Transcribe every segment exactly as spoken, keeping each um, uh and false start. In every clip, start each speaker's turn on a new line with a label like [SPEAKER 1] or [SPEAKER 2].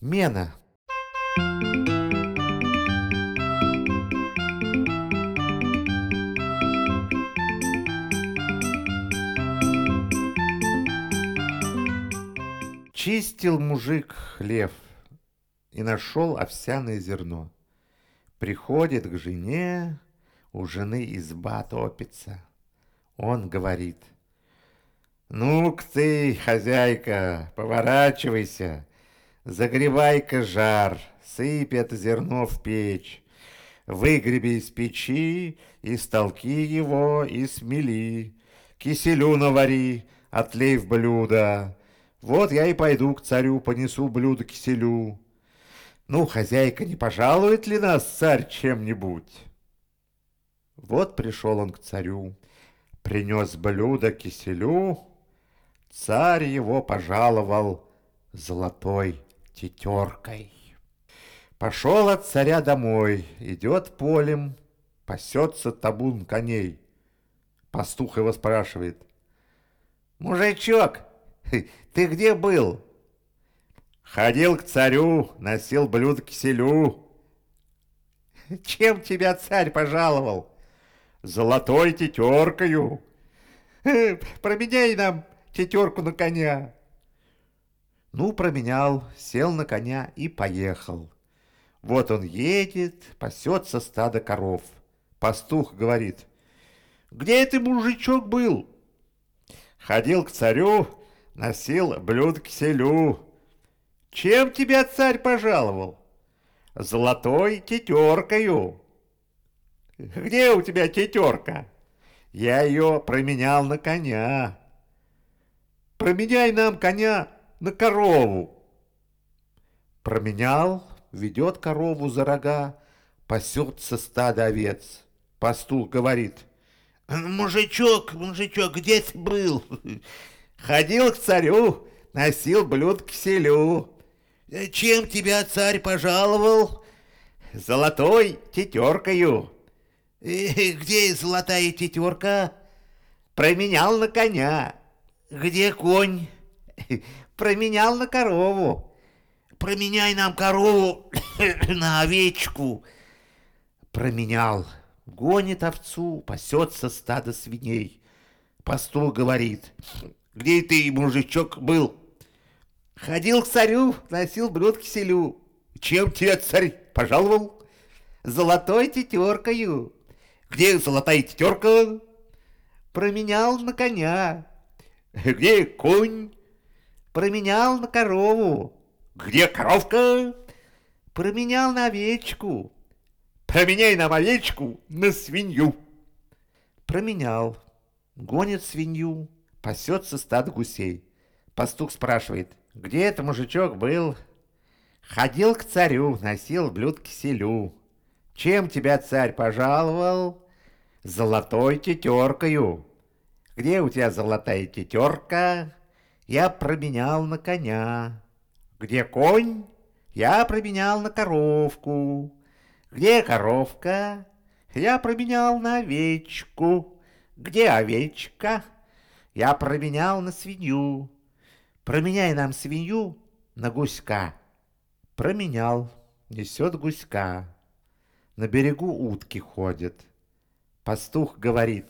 [SPEAKER 1] Мена. Чистил мужик хлев и нашел овсяное зерно. Приходит к жене, у жены изба топится. Он говорит: «Ну-ка ты, хозяйка, поворачивайся, загревай-ка жар, сыпь это зерно в печь, выгреби из печи, истолки его и смели, киселю навари, отлей в блюдо. Вот я и пойду к царю, понесу блюдо киселю. Ну, хозяйка, не пожалует ли нас царь чем-нибудь?» Вот пришел он к царю, принес блюдо киселю. Царь его пожаловал золотой тетеркой. Пошел от царя домой, идет полем, пасется табун коней. Пастух его спрашивает: «Мужичок, ты где был?» «Ходил к царю, носил блюдо киселю». «Чем тебя царь пожаловал?» «Золотой тетеркою». «Променяй нам тетерку на коня». Ну, променял, сел на коня и поехал. Вот он едет, пасется стадо коров. Пастух говорит: «Где ты, мужичок, был?» «Ходил к царю, носил блюдо киселю». «Чем тебя царь пожаловал?» «Золотой тетеркою». «Где у тебя тетерка?» «Я ее променял на коня». «Променяй нам коня на корову». Променял, ведет корову за рога, пасется стадо овец. Пастух говорит: «Мужичок, мужичок, где ты был?» «Ходил к царю, носил блюдо киселю». «Чем тебя царь пожаловал?» «Золотой тетеркою». «Где золотая тетерка?» «Променял на коня». «Где конь?» «Променял на корову». «Променяй нам корову на овечку». Променял. Гонит овцу, пасется стадо свиней. Пастух говорит: «Где ты, мужичок, был?» «Ходил к царю, носил блюдо киселю». «Чем тебя царь пожаловал?» «Золотой тетеркою». «Где золотая тетерка?» «Променял на коня». «Где конь?» «Променял на корову». «Где коровка?» «Променял на овечку». «Променяй нам овечку на свинью». Променял. Гонит свинью, пасется стадо гусей. Пастух спрашивает: «Где это, мужичок, был?» «Ходил к царю, носил блюдо киселю». «Чем тебя царь пожаловал?» «Золотой тетеркою». «Где у тебя золотая тетерка?» «Я променял на коня». «Где конь?» «Я променял на коровку». «Где коровка?» «Я променял на овечку». «Где овечка?» «Я променял на свинью». «Променяй нам свинью на гуська». Променял, несет гуська. На берегу утки ходят. Пастух говорит: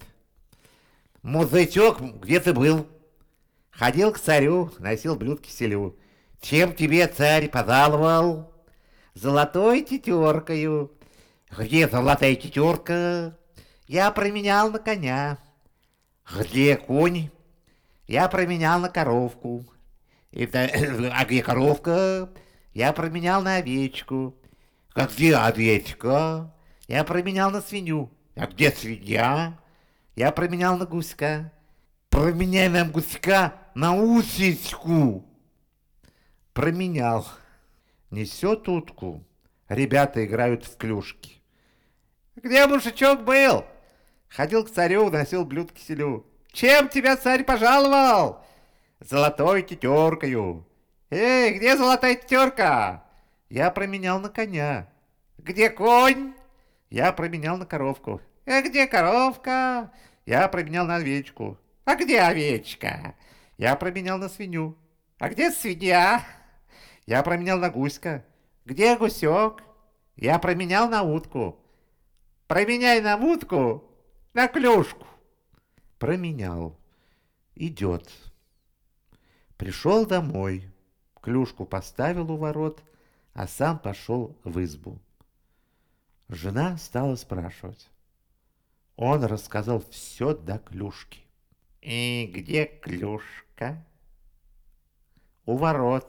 [SPEAKER 1] «Мужичок, где ты был?» «Ходил к царю, носил блюдо киселю». «Чем тебе царь пожаловал?» «Золотой тетеркою». «Где золотая тетерка?» «Я променял на коня». «Где конь?» «Я променял на коровку». Это, «А где коровка?» «Я променял на овечку». «А где овечка?» «Я променял на свинью». «А где свинья?» «Я променял на гуська». «Променяй нам гуська на усечку». Променял. Несет утку. Ребята играют в клюшки. «Где мужичок был?» «Ходил к царю, носил блюдо киселю». «Чем тебя царь пожаловал?» «Золотой тетеркою». «Эй, где золотая тетерка?» «Я променял на коня». «Где конь?» «Я променял на коровку». «А где коровка?» «Я променял на овечку». «А где овечка?» «Я променял на свинью». «А где свинья?» Я променял на гуська. Где гусек? Я променял на утку. Променяй на утку на клюшку. Променял. Идет. Пришел домой. Клюшку поставил у ворот, а сам пошел в избу. Жена стала спрашивать. Он рассказал все до клюшки. И где клюшка? У ворот.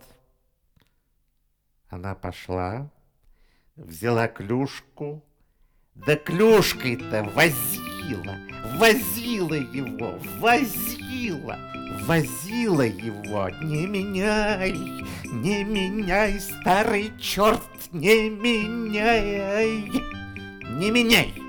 [SPEAKER 1] Она пошла, взяла клюшку, да клюшкой-то возила, возила его, возила, возила его. Не меняй, не меняй, старый черт, не меняй, не меняй.